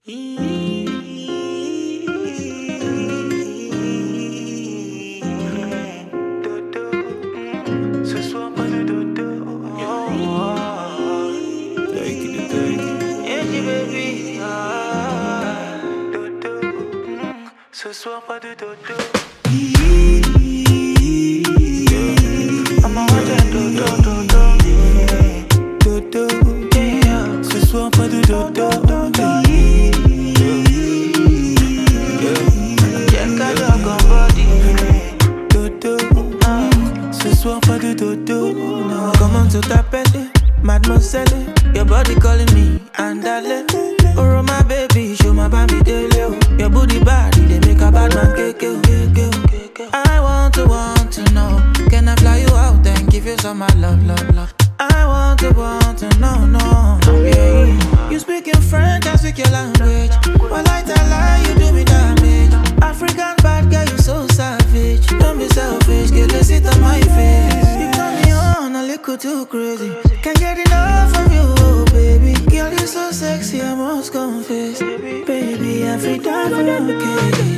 Ce soir pas de dodo. Take it. Yeah, baby. Dodo. Ce soir pas de dodo. I'ma watch that dodo. Dodo. Yeah. Ce soir pas de dodo. Ce soir pas de dodo, no. Comment tu t'appelles, mademoiselle? Your body calling me, andale. Oh my baby, show my baby daily. Your booty body, they make a bad man kick. I want to know, can I fly you out and give you some my love? I want to know, no. Yeah. You speak in French, I speak your language. Well, I tell lie, you do me damage. African bad girl, you so savage. Don't be selfish, get the sit on my face. You turn me on a little too crazy. Can't get enough of you, oh, baby. Girl, you so sexy, I must confess. Baby, I feel down for your case.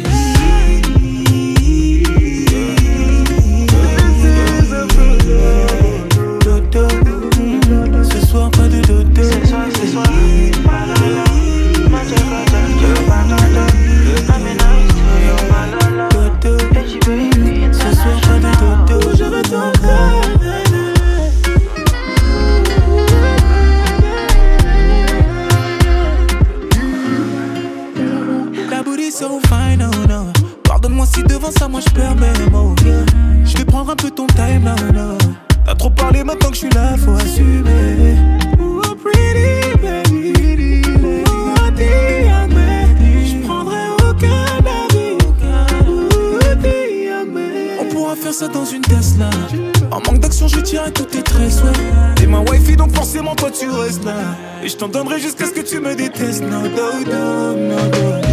Dodo, ce soir pas de dodo. Ce soir, malala. Dodo, ce soir pas de dodo. Je veux ton corps. La booty so fine, oh no. Pardonne-moi si devant ça, moi je perds mes mots. Je vais prendre un peu ton time, no. T'as trop parlé, maintenant que je suis là, faut assumer. Oh pretty baby, oh the young man. Je prendrai aucun avis. Oh the young man. On pourra faire ça dans une Tesla. En manque d'action, je tiens à tous tes tresses, ouais. T'es ma wifey, donc forcément toi tu restes là. Et je t'en donnerai jusqu'à ce que tu me détestes. No.